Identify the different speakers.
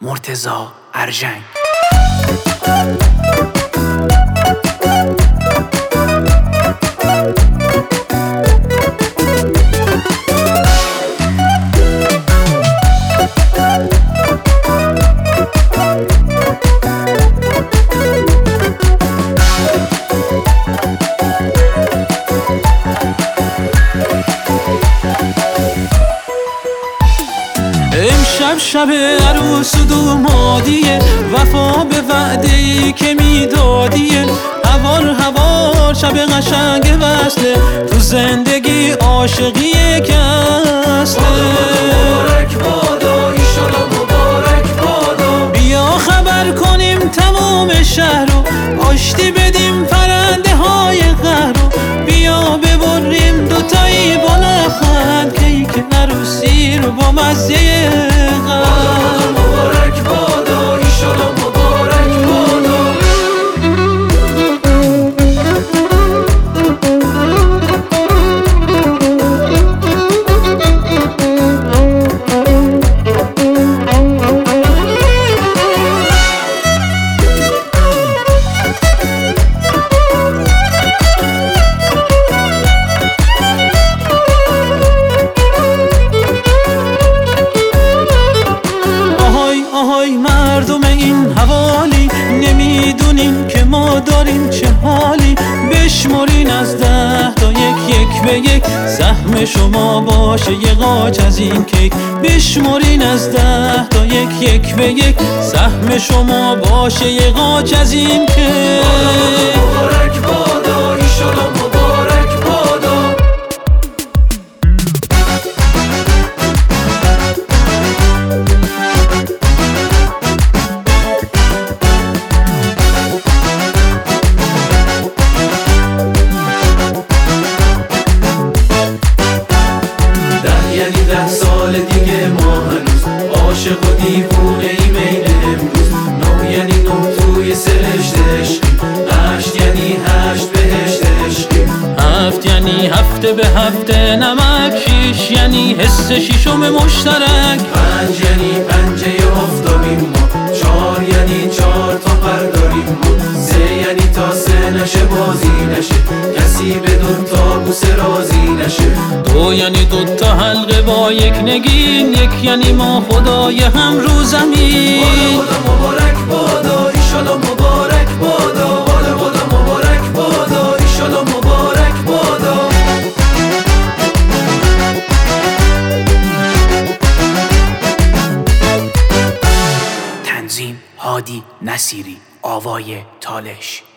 Speaker 1: مرتضی ارژنگ.
Speaker 2: امشب شب عروس و دومادیه، وفا به وعده‌ای که میدادیه. هوار شب قشنگ وصله، تو زندگی عاشقی یک اصله.
Speaker 3: مبارک بادا ایشالا مبارک بادا.
Speaker 2: بیا خبر کنیم تمام شهر رو، آشتی بدیم پرنده های قهر رو. بیا ببریم دوتایی با لبخند، کیک عروسی رو با مزه قند.
Speaker 3: مبارک بادا ایشالا مبارک بادا.
Speaker 2: مردم این حوالی نمیدونیم که ما داریم چه حالی. بشمرین از 10 تا یک به یک، سهم شما باشه یه قاچ از این کیک. بشمرین از 10 تا یک به یک، سهم شما باشه یه قاچ از این کیک.
Speaker 3: مبارک بادا ایشالا مبارک بادا. یعنی 10 سال دیگه ما هنوز عاشق و دیوونه ایم این امروز. 9 یعنی 9 توی سرشت عشقی. 8 یعنی 8 بهشت عشقی.
Speaker 2: 7 یعنی هفته به هفته نمک. 6 یعنی حس شیشم مشترک.
Speaker 3: 5 یعنی پنجه آفتابیم ما. 4 یعنی 4 تا پر داریم ما. 3 یعنی تا 3 نشه بازی نشه، کسی به 2 تا بوسه راضی نشه.
Speaker 2: 2 یعنی 2 تا حلقه با یک نگین. 1 یعنی ما خدای هم رو زمین.
Speaker 3: بادا مبارک بادا ایشالا مبارک بادا. بادا مبارک بادا ایشالا مبارک بادا.
Speaker 1: تنظیم هادی نصیری، آوای تالش.